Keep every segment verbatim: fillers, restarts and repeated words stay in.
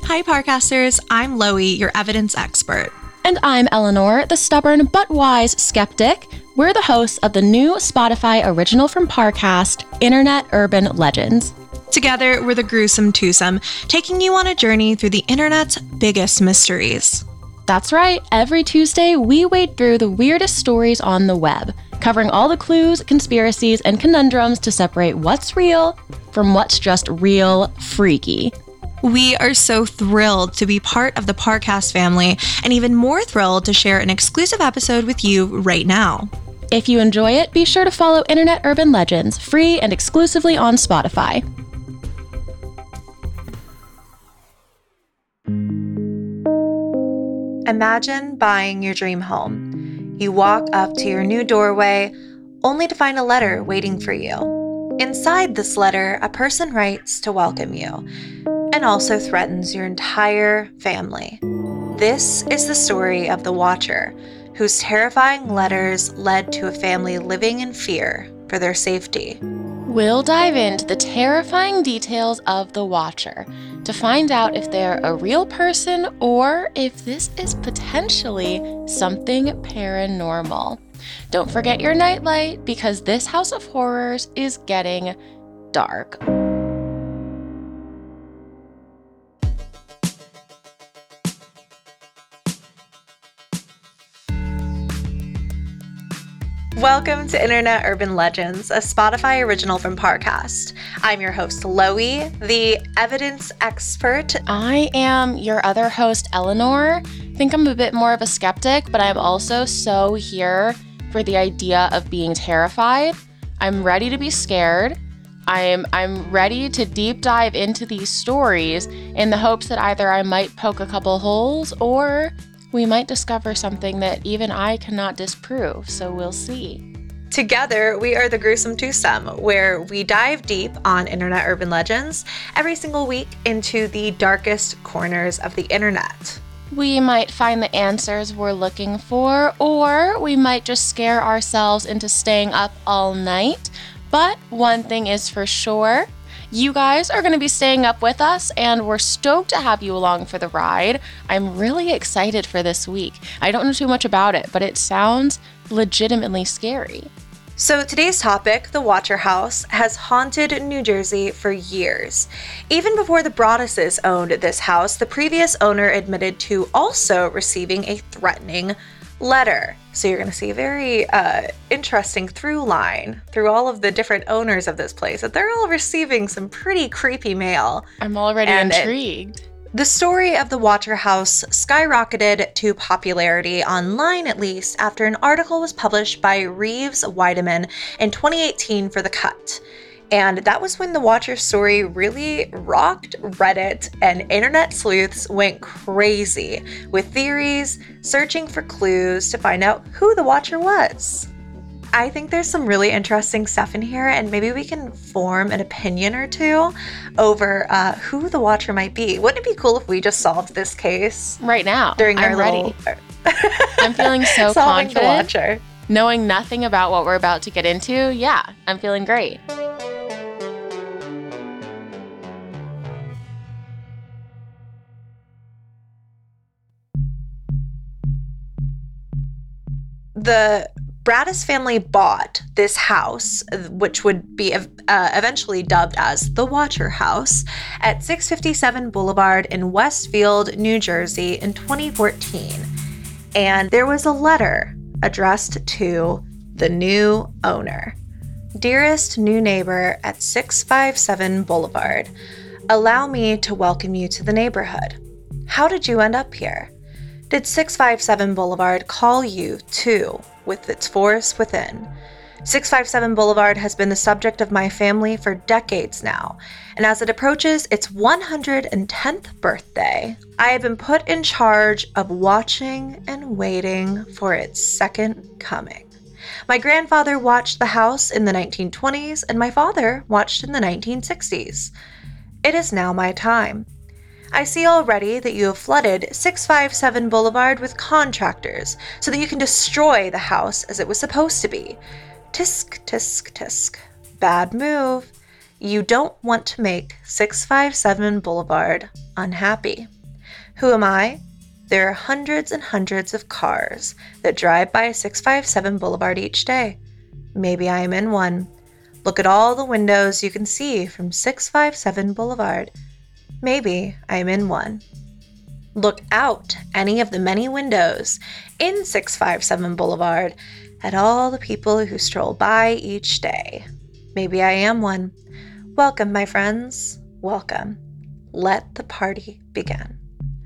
Hi, Parcasters. I'm Loie, your evidence expert. And I'm Eleanor, the stubborn but wise skeptic. We're the hosts of the new Spotify original from Parcast, Internet Urban Legends. Together, we're the Gruesome Twosome, taking you on a journey through the internet's biggest mysteries. That's right. Every Tuesday, we wade through the weirdest stories on the web, covering all the clues, conspiracies, and conundrums to separate what's real from what's just real freaky. We are so thrilled to be part of the Parcast family, and even more thrilled to share an exclusive episode with you right now. If you enjoy it, be sure to follow Internet Urban Legends, free and exclusively on Spotify. Imagine buying your dream home. You walk up to your new doorway, only to find a letter waiting for you. Inside this letter, a person writes to welcome you, and also threatens your entire family. This is the story of the Watcher, whose terrifying letters led to a family living in fear for their safety. We'll dive into the terrifying details of the Watcher to find out if they're a real person or if this is potentially something paranormal. Don't forget your nightlight, because this house of horrors is getting dark. Welcome to Internet Urban Legends, a Spotify original from Parcast. I'm your host, Loie, the evidence expert. I am your other host, Eleanor. I think I'm a bit more of a skeptic, but I'm also so here for the idea of being terrified. I'm ready to be scared. I'm I'm ready to deep dive into these stories in the hopes that either I might poke a couple holes or we might discover something that even I cannot disprove, so we'll see. Together, we are the Gruesome Twosome, where we dive deep on Internet Urban Legends every single week into the darkest corners of the internet. We might find the answers we're looking for, or we might just scare ourselves into staying up all night. But one thing is for sure, you guys are going to be staying up with us, and we're stoked to have you along for the ride. I'm really excited for this week. I don't know too much about it, but it sounds legitimately scary. So today's topic, the Watcher House, has haunted New Jersey for years. Even before the Broadduses owned this house, the previous owner admitted to also receiving a threatening letter. So you're going to see a very uh, interesting through line through all of the different owners of this place, that they're all receiving some pretty creepy mail. I'm already and intrigued. It, the story of the Watcher House skyrocketed to popularity, online at least, after an article was published by Reeves Weideman in twenty eighteen for The Cut. And that was when the Watcher story really rocked Reddit, and internet sleuths went crazy with theories, searching for clues to find out who the Watcher was. I think there's some really interesting stuff in here, and maybe we can form an opinion or two over uh, who the Watcher might be. Wouldn't it be cool if we just solved this case right now? During our I'm little... ready. I'm feeling so Solving confident. The Watcher. Knowing nothing about what we're about to get into, yeah, I'm feeling great. The Broaddus family bought this house, which would be uh, eventually dubbed as the Watcher House, at six fifty-seven Boulevard in Westfield, New Jersey in twenty fourteen. And there was a letter addressed to the new owner. Dearest new neighbor at six fifty-seven Boulevard, allow me to welcome you to the neighborhood. How did you end up here? Did six fifty-seven Boulevard call you too, with its force within? six fifty-seven Boulevard has been the subject of my family for decades now, and as it approaches its one hundred tenth birthday, I have been put in charge of watching and waiting for its second coming. My grandfather watched the house in the nineteen twenties, and my father watched in the nineteen sixties. It is now my time. I see already that you have flooded six fifty-seven Boulevard with contractors so that you can destroy the house as it was supposed to be. Tisk, tisk, tisk. Bad move. You don't want to make six fifty-seven Boulevard unhappy. Who am I? There are hundreds and hundreds of cars that drive by six five seven Boulevard each day. Maybe I am in one. Look at all the windows you can see from six five seven Boulevard. Maybe I am in one. Look out any of the many windows in six five seven Boulevard at all the people who stroll by each day. Maybe I am one. Welcome, my friends. Welcome. Let the party begin.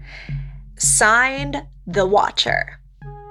Signed, The Watcher.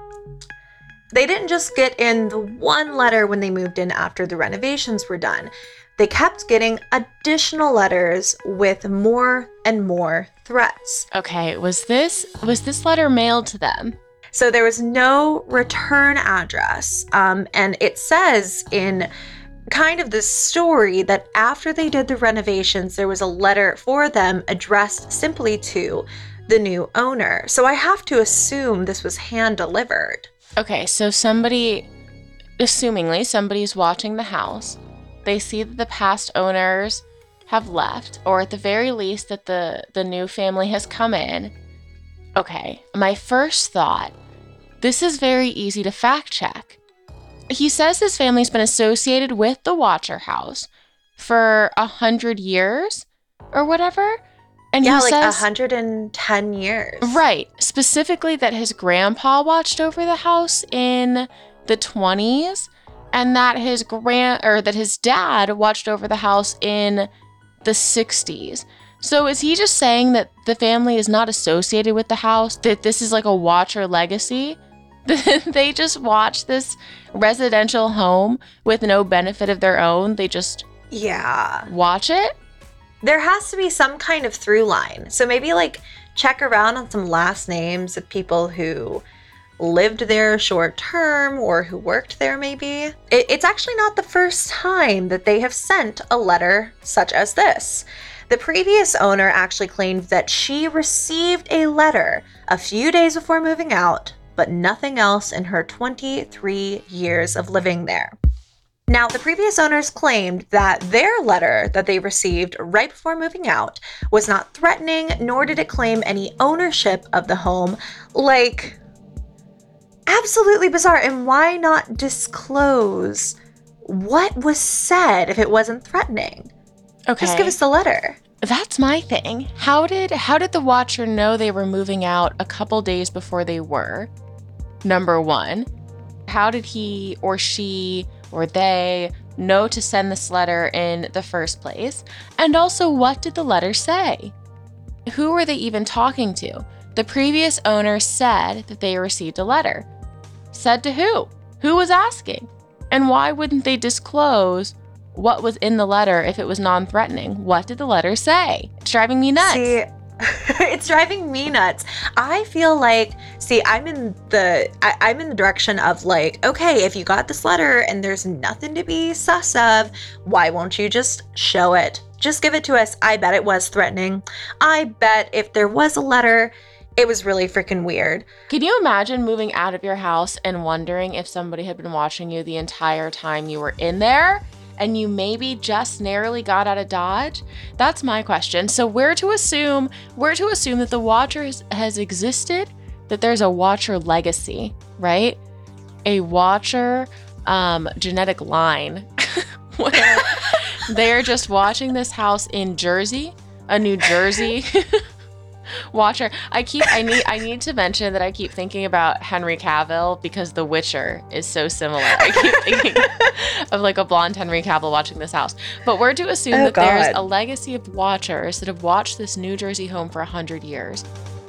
They didn't just get in the one letter when they moved in after the renovations were done. They kept getting additional letters with more and more threats. Okay, was this was this letter mailed to them? So there was no return address. Um, and it says in kind of the story that after they did the renovations, there was a letter for them addressed simply to the new owner. So I have to assume this was hand delivered. Okay, so somebody, assumingly somebody's watching the house. They see that the past owners have left, or at the very least that the, the new family has come in. Okay, my first thought, this is very easy to fact check. He says his family's been associated with the Watcher house for a hundred years or whatever. And yeah, he like says, one hundred ten years. Right. Specifically that his grandpa watched over the house in the twenties and that his grand or that his dad watched over the house in the sixties. So is he just saying that the family is not associated with the house, that this is like a Watcher legacy? They just watch this residential home with no benefit of their own. They just yeah watch it? There has to be some kind of through line. So maybe like check around on some last names of people who lived there short term or who worked there maybe. It, it's actually not the first time that they have sent a letter such as this. The previous owner actually claimed that she received a letter a few days before moving out, but nothing else in her twenty-three years of living there. Now, the previous owners claimed that their letter that they received right before moving out was not threatening, nor did it claim any ownership of the home. Like, absolutely bizarre. And why not disclose what was said if it wasn't threatening? Okay. Just give us the letter. That's my thing. How did how did the Watcher know they were moving out a couple days before they were? Number one. How did he or she or they know to send this letter in the first place? And also, what did the letter say? Who were they even talking to? The previous owner said that they received a letter. Said to who? Who was asking? And why wouldn't they disclose what was in the letter if it was non-threatening? What did the letter say? It's driving me nuts. See, it's driving me nuts. I feel like, see, I'm in the, I, I'm in the direction of like, okay, if you got this letter and there's nothing to be sus of, why won't you just show it? Just give it to us. I bet it was threatening. I bet if there was a letter, it was really freaking weird. Can you imagine moving out of your house and wondering if somebody had been watching you the entire time you were in there? And you maybe just narrowly got out of Dodge? That's my question. So we're to assume, we're to assume that the Watcher has, has existed, that there's a Watcher legacy, right? A Watcher um, genetic line where they're just watching this house in Jersey, a New Jersey Watcher. I keep, I need, I need to mention that I keep thinking about Henry Cavill because The Witcher is so similar. I keep thinking of like a blonde Henry Cavill watching this house. But we're to assume Oh, that God. there's a legacy of Watchers that have watched this New Jersey home for a hundred years.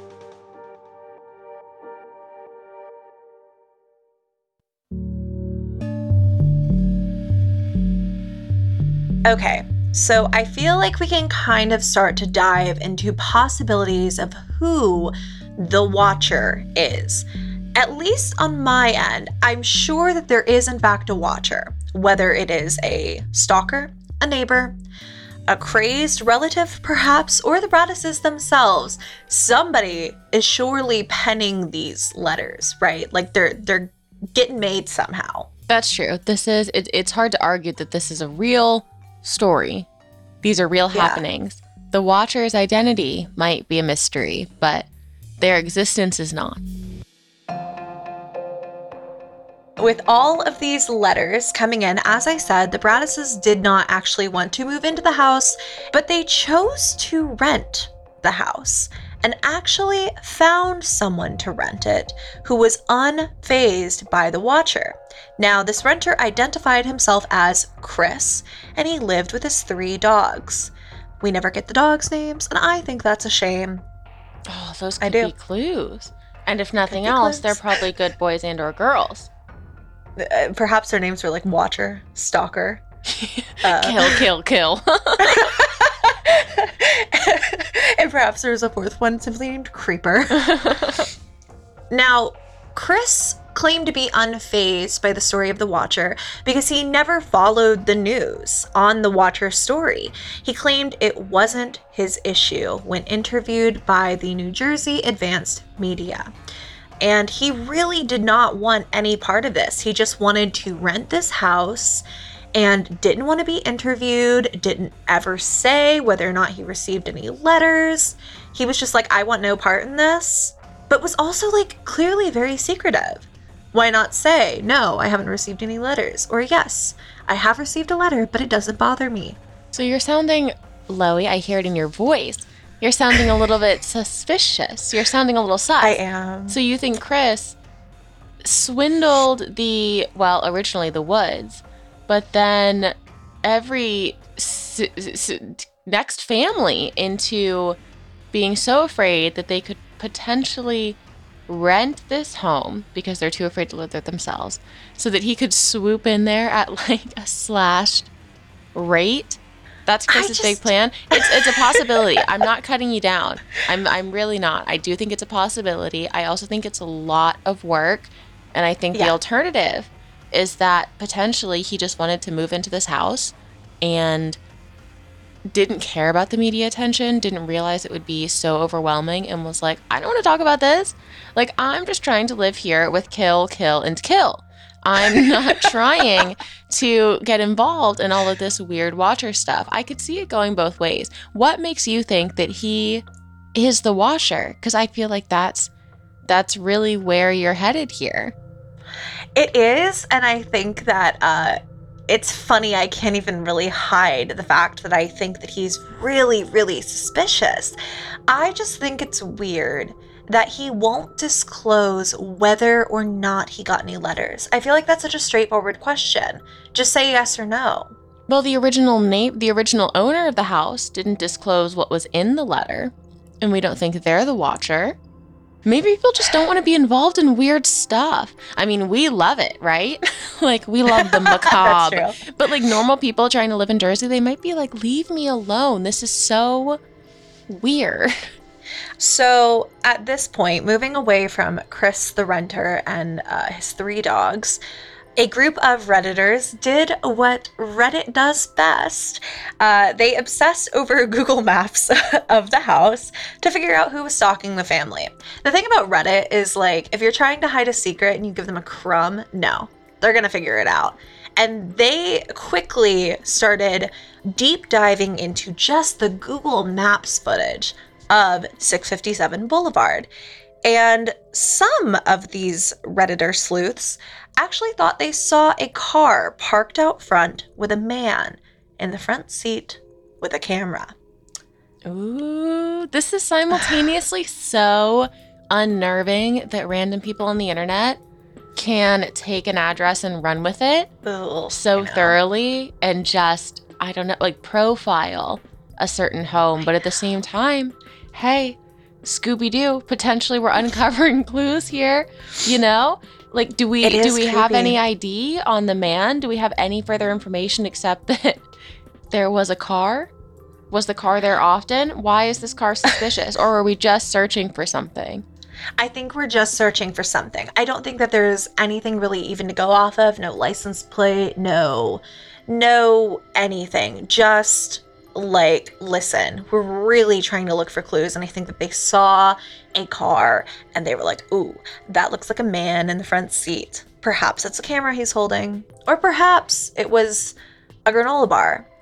Okay, so I feel like we can kind of start to dive into possibilities of who the Watcher is. At least on my end, I'm sure that there is in fact a Watcher, whether it is a stalker, a neighbor, a crazed relative perhaps, or the Braddises themselves. Somebody is surely penning these letters, right? Like they're they're getting made somehow. That's true. This is, it, it's hard to argue that this is a real story. These are real Yeah. happenings. The Watcher's identity might be a mystery, but their existence is not. With all of these letters coming in, as I said, the Braddises did not actually want to move into the house, but they chose to rent the house and actually found someone to rent it who was unfazed by the Watcher. Now, this renter identified himself as Chris, and he lived with his three dogs. We never get the dogs' names, and I think that's a shame. Oh, those could be clues. And if nothing else, clues. They're probably good boys and or girls. Uh, perhaps their names were like Watcher, Stalker. uh, kill, kill, kill. And perhaps there was a fourth one simply named Creeper. Now, Chris claimed to be unfazed by the story of the Watcher because he never followed the news on the Watcher story. He claimed it wasn't his issue when interviewed by the New Jersey Advanced Media. And he really did not want any part of this. He just wanted to rent this house and didn't want to be interviewed, didn't ever say whether or not he received any letters. He was just like, I want no part in this, but was also like clearly very secretive. Why not say, no, I haven't received any letters, or yes, I have received a letter, but it doesn't bother me. So you're sounding, Loie, I hear it in your voice. You're sounding a little bit suspicious. You're sounding a little sus. I am. So you think Chris swindled the, well, originally the Woods, but then every s- s- next family into being so afraid that they could potentially rent this home because they're too afraid to live there themselves, so that he could swoop in there at like a slashed rate. That's Chris's just... big plan. It's it's a possibility. I'm not cutting you down. I'm I'm really not. I do think it's a possibility. I also think it's a lot of work, and I think yeah. the alternative is that potentially he just wanted to move into this house and didn't care about the media attention, didn't realize it would be so overwhelming, and was like, I don't want to talk about this. Like, I'm just trying to live here with kill, kill, and kill. I'm not trying to get involved in all of this weird Watcher stuff. I could see it going both ways. What makes you think that he is the Watcher? Because I feel like that's that's really where you're headed here. It is, and I think that uh, it's funny. I can't even really hide the fact that I think that he's really, really suspicious. I just think it's weird that he won't disclose whether or not he got any letters. I feel like that's such a straightforward question. Just say yes or no. Well, the original name, the original owner of the house didn't disclose what was in the letter, and we don't think they're the Watcher. Maybe people just don't want to be involved in weird stuff. I mean, we love it, right? Like, we love the macabre. That's true. But like normal people trying to live in Jersey, they might be like, leave me alone. This is so weird. So at this point, moving away from Chris the renter and uh, his three dogs, a group of Redditors did what Reddit does best. Uh, they obsessed over Google Maps of the house to figure out who was stalking the family. The thing about Reddit is, like, if you're trying to hide a secret and you give them a crumb, no, they're going to figure it out. And they quickly started deep diving into just the Google Maps footage of six fifty-seven Boulevard. And some of these Redditor sleuths actually thought they saw a car parked out front with a man in the front seat with a camera. Ooh, this is simultaneously so unnerving that random people on the internet can take an address and run with it Ooh, so thoroughly and just, I don't know, like profile a certain home. But at the same time, hey, Scooby-Doo, potentially we're uncovering clues here, you know? Like, do we do we creepy. have any I D on the man? Do we have any further information except that there was a car? Was the car there often? Why is this car suspicious? Or are we just searching for something? I think we're just searching for something. I don't think that there's anything really even to go off of. No license plate, no, no anything. Just like, listen, we're really trying to look for clues. And I think that they saw a car and they were like, ooh, that looks like a man in the front seat. Perhaps it's a camera he's holding, or perhaps it was a granola bar,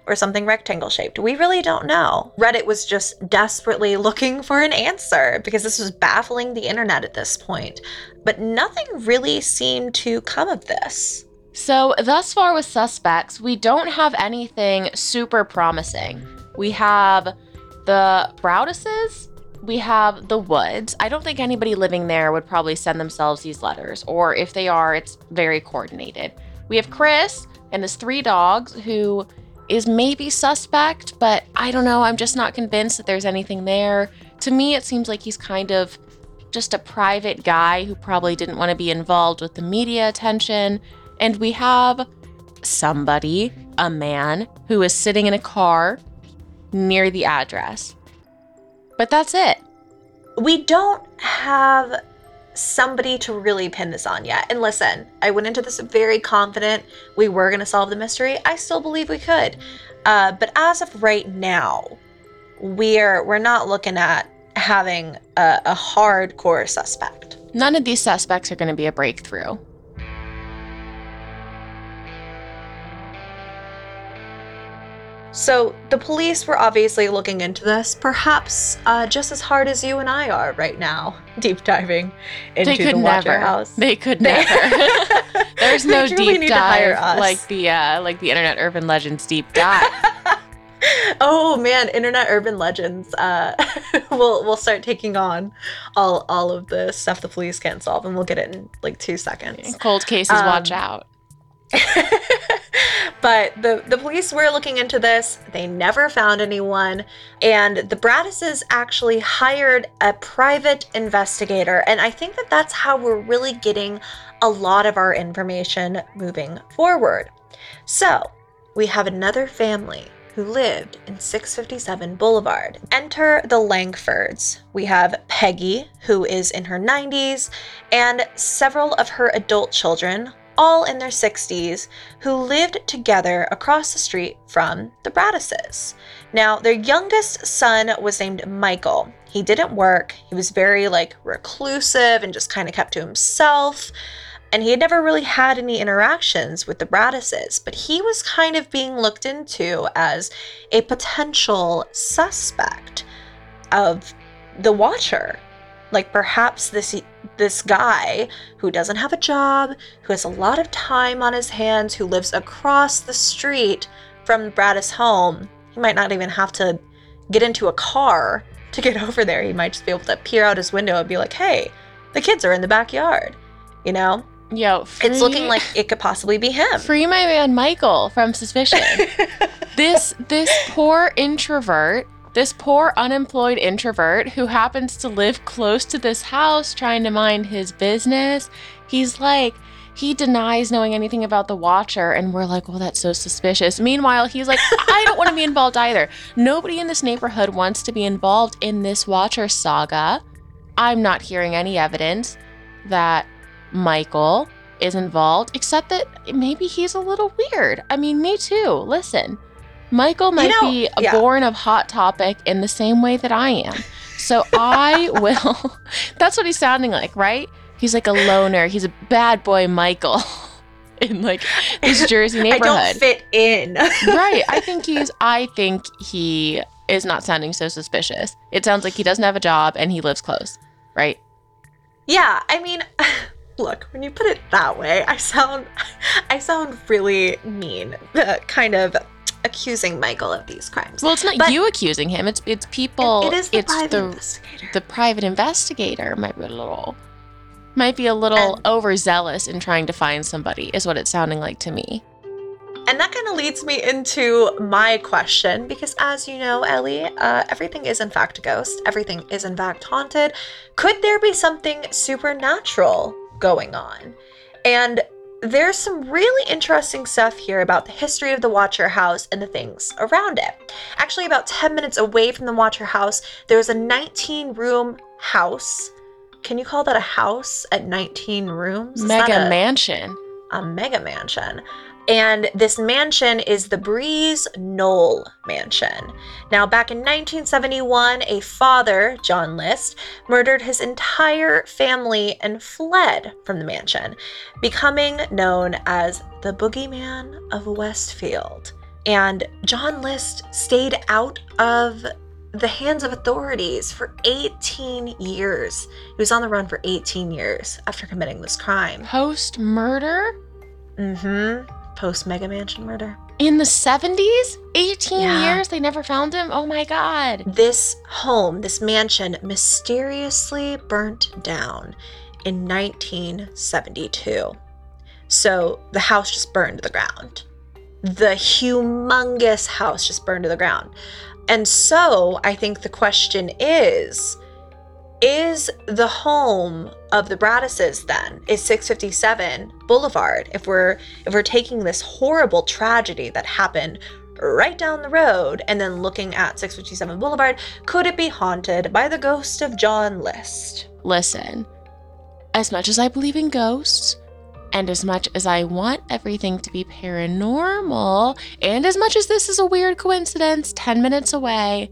or something rectangle shaped. We really don't know. Reddit was just desperately looking for an answer because this was baffling the internet at this point. But nothing really seemed to come of this. So thus far with suspects, we don't have anything super promising. We have the Broudesses, we have the Woods. I don't think anybody living there would probably send themselves these letters, or if they are, it's very coordinated. We have Chris and his three dogs, who is maybe suspect, but I don't know, I'm just not convinced that there's anything there. To me, it seems like he's kind of just a private guy who probably didn't want to be involved with the media attention. And we have somebody, a man, who is sitting in a car near the address. But that's it. We don't have somebody to really pin this on yet. And listen, I went into this very confident we were going to solve the mystery. I still believe we could. Uh, but as of right now, we're we're not looking at having a, a hardcore suspect. None of these suspects are going to be a breakthrough. So the police were obviously looking into this, perhaps uh, just as hard as you and I are right now, deep diving into they could the Watcher never. House. They could never. There's no deep dive like the uh, like the Internet Urban Legends deep dive. Oh man, Internet Urban Legends. Uh, we'll we'll start taking on all all of the stuff the police can't solve, and we'll get it in like two seconds. Cold cases, um, watch out. But the, the police were looking into this. They never found anyone. And the Broudesses actually hired a private investigator. And I think that that's how we're really getting a lot of our information moving forward. So we have another family who lived in six fifty-seven Boulevard. Enter the Langfords. We have Peggy, who is in her nineties, and several of her adult children, all in their sixties, who lived together across the street from the Broudesses. Now, their youngest son was named Michael. He didn't work. He was very like reclusive and just kind of kept to himself. And he had never really had any interactions with the Broudesses, but he was kind of being looked into as a potential suspect of the Watcher. Like perhaps this this guy who doesn't have a job, who has a lot of time on his hands, who lives across the street from Broudes's home. He might not even have to get into a car to get over there. He might just be able to peer out his window and be like, hey, the kids are in the backyard, you know? Yo, free, it's looking like it could possibly be him. Free my man Michael from suspicion. this this poor introvert, this poor unemployed introvert who happens to live close to this house trying to mind his business. He's like, he denies knowing anything about the Watcher, and we're like, well, that's so suspicious. Meanwhile, he's like, I don't want to be involved either. Nobody in this neighborhood wants to be involved in this Watcher saga. I'm not hearing any evidence that Michael is involved, except that maybe he's a little weird. I mean, me too. Listen, Michael might you know, be yeah. born of Hot Topic in the same way that I am. So I will, that's what he's sounding like, right? He's like a loner. He's a bad boy Michael in like this Jersey neighborhood. I don't fit in. Right. I think he's, I think he is not sounding so suspicious. It sounds like he doesn't have a job and he lives close, right? Yeah. I mean, look, when you put it that way, I sound, I sound really mean, uh, kind of accusing Michael of these crimes. Well, it's not but you accusing him. It's it's people. It, it is the it's private the, investigator. The private investigator might be a little, might be a little and, overzealous in trying to find somebody, is what it's sounding like to me. And that kind of leads me into my question, because as you know, Ellie, uh, everything is in fact a ghost. Everything is in fact haunted. Could there be something supernatural going on? And there's some really interesting stuff here about the history of the Watcher House and the things around it. Actually, about ten minutes away from the Watcher House, there's a nineteen room house. Can you call that a house at nineteen rooms? Is mega a, mansion. A mega mansion. And this mansion is the Breeze Knoll Mansion. Now, back in nineteen seventy-one, a father, John List, murdered his entire family and fled from the mansion, becoming known as the Boogeyman of Westfield. And John List stayed out of the hands of authorities for eighteen years. He was on the run for eighteen years after committing this crime. Post-murder? Mm-hmm. Post-Mega Mansion murder. In the seventies? eighteen Yeah. years? They never found him? Oh my God. This home, this mansion, mysteriously burnt down in nineteen seventy-two. So the house just burned to the ground. The humongous house just burned to the ground. And so I think the question is, is the home of the Braddises then, is six fifty-seven Boulevard, if we're if we're taking this horrible tragedy that happened right down the road and then looking at six fifty-seven Boulevard, could it be haunted by the ghost of John List? Listen, as much as I believe in ghosts, and as much as I want everything to be paranormal, and as much as this is a weird coincidence ten minutes away,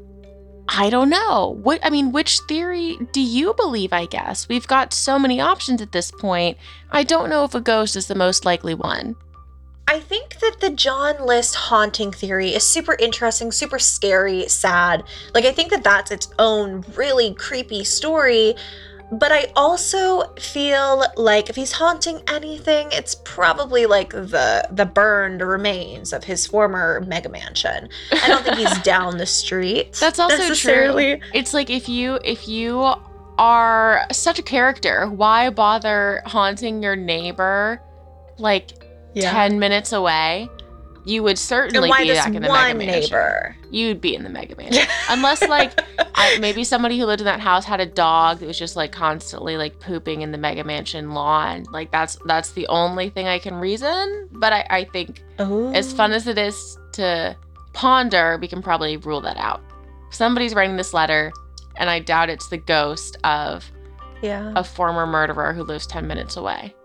I don't know. What I mean, which theory do you believe, I guess? We've got so many options at this point. I don't know if a ghost is the most likely one. I think that the John List haunting theory is super interesting, super scary, sad. Like, I think that that's its own really creepy story. But I also feel like if he's haunting anything, it's probably like the the burned remains of his former mega mansion. I don't think he's down the street. That's also necessarily. true. It's like if you if you are such a character, why bother haunting your neighbor like Yeah. ten minutes away? You would certainly And why be this back in the one mega mansion. neighbor? You'd be in the mega mansion. Unless like I, maybe somebody who lived in that house had a dog that was just like constantly like pooping in the mega mansion lawn. Like that's that's the only thing I can reason. But I, I think Ooh. as fun as it is to ponder, we can probably rule that out. Somebody's writing this letter, and I doubt it's the ghost of Yeah. a former murderer who lives ten minutes away.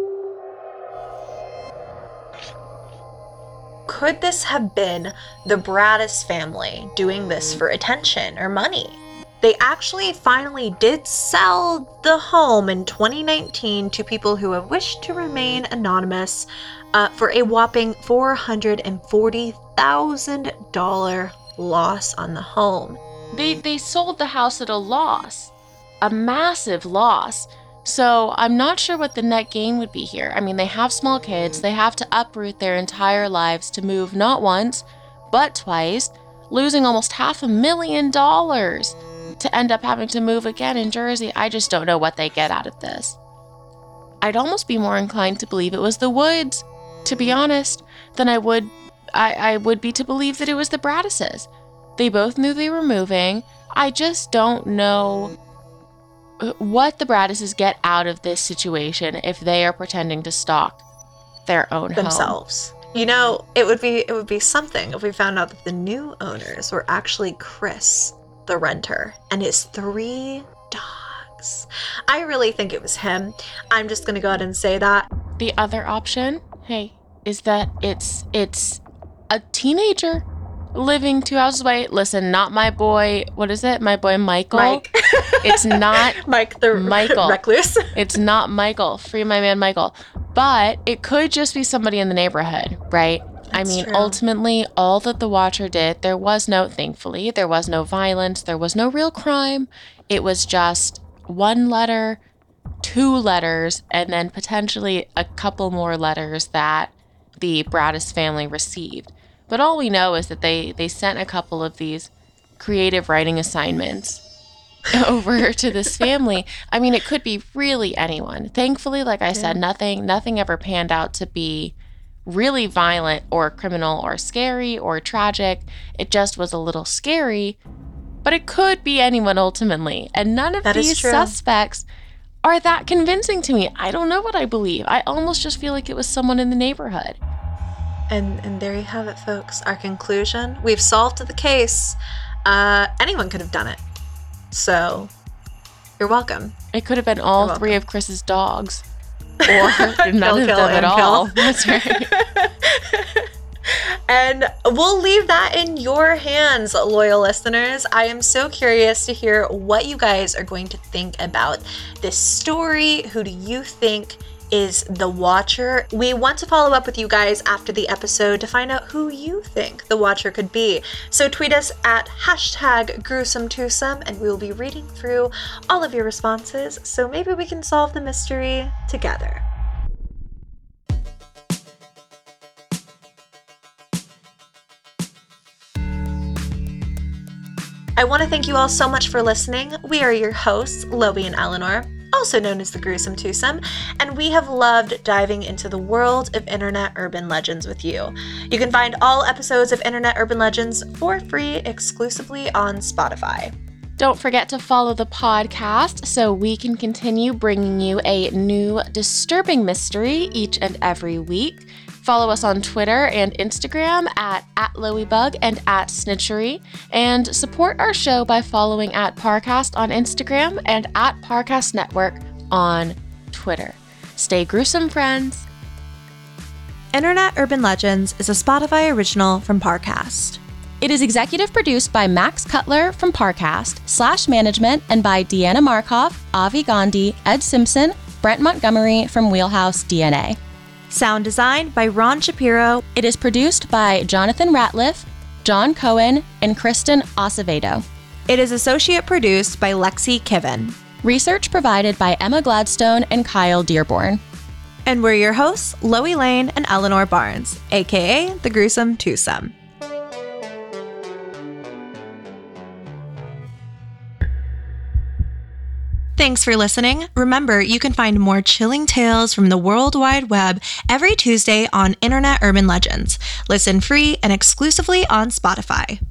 Could this have been the Braddis family doing this for attention or money? They actually finally did sell the home in twenty nineteen to people who have wished to remain anonymous uh, for a whopping four hundred forty thousand dollars loss on the home. They they sold the house at a loss, a massive loss. So I'm not sure what the net gain would be here. I mean, they have small kids. They have to uproot their entire lives to move not once, but twice, losing almost half a million dollars to end up having to move again in Jersey. I just don't know what they get out of this. I'd almost be more inclined to believe it was the Woods, to be honest, than I would I, I would be to believe that it was the Braddises. They both knew they were moving. I just don't know what the Braddises get out of this situation if they are pretending to stalk their own home. Themselves. You know, it would be it would be something if we found out that the new owners were actually Chris, the renter, and his three dogs. I really think it was him. I'm just gonna go ahead and say that. The other option, hey, is that it's it's a teenager living two houses away. Listen, not my boy. What is it? My boy Michael. Mike. It's not Mike the Michael. recluse. It's not Michael. Free my man Michael. But it could just be somebody in the neighborhood, right? I That's mean, true. ultimately, all that the Watcher did, there was no, thankfully, there was no violence. There was no real crime. It was just one letter, two letters, and then potentially a couple more letters that the Braddis family received. But all we know is that they, they sent a couple of these creative writing assignments over to this family. I mean, it could be really anyone. Thankfully, like I said, nothing nothing ever panned out to be really violent or criminal or scary or tragic. It just was a little scary, but it could be anyone ultimately. And none of That is these true. suspects are that convincing to me. I don't know what I believe. I almost just feel like it was someone in the neighborhood. And and there you have it, folks. Our conclusion. We've solved the case. Uh, anyone could have done it. So, you're welcome. It could have been all You're three of Chris's dogs. Or none Kill, of kill, them at and all. kill. That's right. And we'll leave that in your hands, loyal listeners. I am so curious to hear what you guys are going to think about this story. Who do you think is the Watcher. We want to follow up with you guys after the episode to find out who you think the Watcher could be. So tweet us at hashtag gruesome twosome and we will be reading through all of your responses, so maybe we can solve the mystery together. I want to thank you all so much for listening. We are your hosts, Loie and Eleanor, also known as the Gruesome Twosome, and we have loved diving into the world of Internet Urban Legends with you. You can find all episodes of Internet Urban Legends for free exclusively on Spotify. Don't forget to follow the podcast so we can continue bringing you a new disturbing mystery each and every week. Follow us on Twitter and Instagram at, at LoieBug and at Snitchery, and support our show by following at Parcast on Instagram and at Parcast Network on Twitter. Stay gruesome, friends. Internet Urban Legends is a Spotify original from Parcast. It is executive produced by Max Cutler from Parcast, slash management, and by Deanna Markov, Avi Gandhi, Ed Simpson, Brent Montgomery from Wheelhouse D N A. Sound design by Ron Shapiro. It is produced by Jonathan Ratliff, John Cohen, and Kristen Acevedo. It is associate produced by Lexi Kiven. Research provided by Emma Gladstone and Kyle Dearborn. And we're your hosts, Loie Lane and Eleanor Barnes, aka the Gruesome Twosome. Thanks for listening. Remember, you can find more chilling tales from the World Wide Web every Tuesday on Internet Urban Legends. Listen free and exclusively on Spotify.